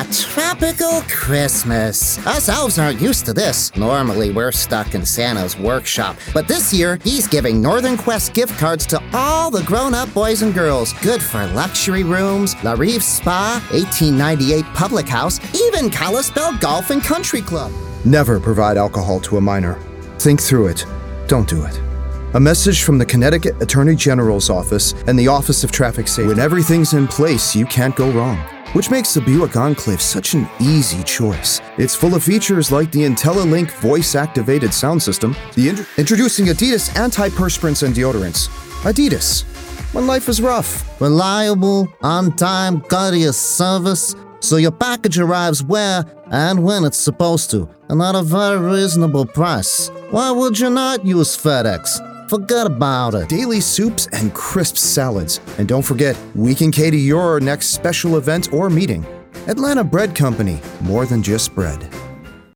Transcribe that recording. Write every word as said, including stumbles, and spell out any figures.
tropical Christmas. Us elves aren't used to this. Normally, we're stuck in Santa's workshop. But this year, he's giving Northern Quest gift cards to all the grown-up boys and girls. Good for luxury rooms, La Rive Spa, eighteen ninety-eight Public House, even Kalispell Golf and Country Club. Never provide alcohol to a minor. Think through it. Don't do it. A message from the Connecticut Attorney General's office and the Office of Traffic Safety. When everything's in place, you can't go wrong. Which makes the Buick Enclave such an easy choice. It's full of features like the IntelliLink voice-activated sound system, the int- introducing Adidas antiperspirants and deodorants. Adidas, when life is rough. Reliable, on-time, courteous service, so your package arrives where and when it's supposed to, and at a very reasonable price. Why would you not use FedEx? Forget about it. Daily soups and crisp salads. And don't forget, we can cater your next special event or meeting. Atlanta Bread Company, more than just bread.